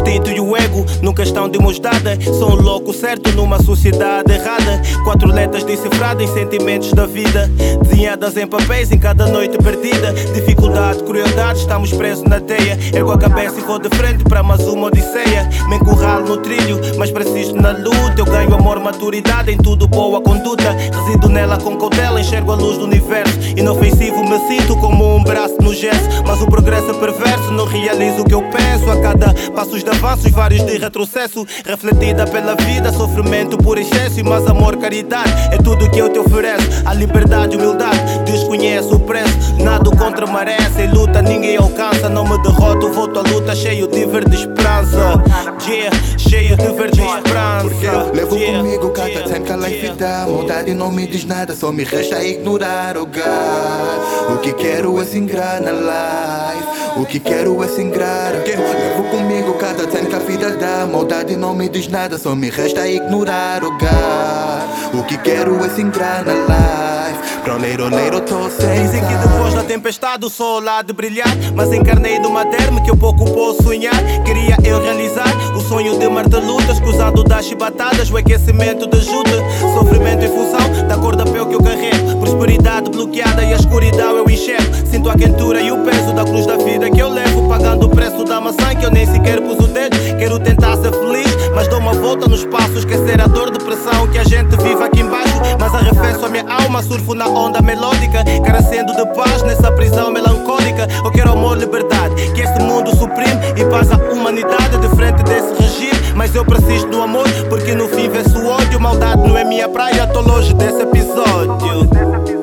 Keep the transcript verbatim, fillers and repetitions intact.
instinto e o ego nunca estão de mãos dadas. Sou um louco certo numa sociedade errada. Quatro letras decifradas em sentimentos da vida, desenhadas em papéis em cada noite perdida. Dificuldade, crueldade, estamos presos na teia. Ergo a cabeça e vou de frente para mais uma odisseia. Me encurralo no trilho, mas persisto na luta. Eu ganho amor, maturidade, em tudo boa conduta. Resido nela com cautela, enxergo a luz do universo. Inofensivo me sinto como um braço no gesso. Mas o progresso é perverso, não realizo o que eu penso. A cada passos de avanços, vários de retrocesso. Refletida pela vida, sofrimento por excesso. E mais amor, caridade, é tudo que eu te ofereço. A liberdade, humildade, desconheço o preço. Nada contra a maré, sem luta ninguém alcança. Não me derroto, volto à luta cheio de verde esperança. Yeah, cheio de verde esperança. Porque levo yeah, comigo cada yeah, tempo que a life yeah, dá. Maldade não me diz nada, só me resta ignorar, oh God. O que quero é se ingrar na life. O que quero é se ingrar. Levo comigo cada tempo que a vida dá. Maldade não me diz nada, só me resta ignorar, oh God. O que quero é se ingrar na life. Pra leiro, leiro, tô sem. Dizem que depois da tempestade o sol há de brilhar, mas encarnei numa terma que eu pouco posso sonhar. Queria eu realizar o sonho de mar de lutas, cruzado das chibatadas, o aquecimento de ajuda. Sofrimento em função da cor da pele que eu carrego. Prosperidade bloqueada e a escuridão eu enxergo. Sinto a quentura e o peso da cruz da vida que eu levo, pagando o preço da maçã que eu nem sequer pus o dedo. Quero tentar ser feliz, mas dou uma volta no espaço. Esquecer a dor, depressão que a gente vive aqui embaixo. Mas arrefeço a minha alma, surfo na onda melódica, carecendo de paz nessa prisão melancólica. Eu quero amor, liberdade, que este mundo suprime, e paz à humanidade de frente desse regime. Mas eu preciso do amor, porque no fim vê-se o ódio. Maldade não é minha praia, tô longe desse episódio.